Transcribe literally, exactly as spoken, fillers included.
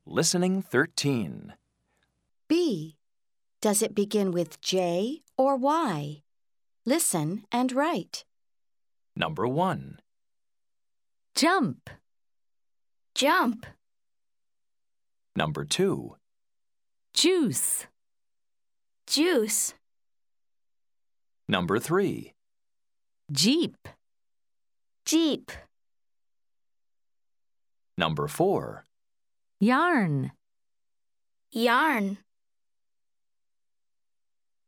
Listening thirteen. B. Does it begin with J or Y? Listen and write. Number one. Jump. Jump. Number two. Juice. Juice. Number three. Jeep. Jeep. Number four. Yarn. Yarn.